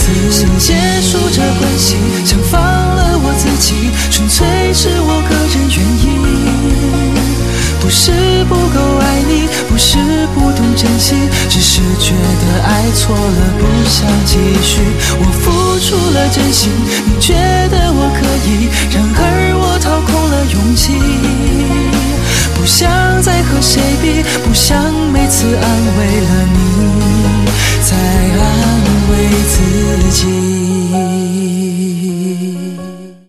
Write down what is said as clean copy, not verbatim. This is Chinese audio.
想结束这关系，想放了我自己，纯粹是我个人原因。不是不够爱你，不是不懂珍惜，只是觉得爱错了，不想继续。我付出了真心，你觉得我可以，然而我掏空了勇气。不想再和谁比，不想每次安慰了你，再安慰自己。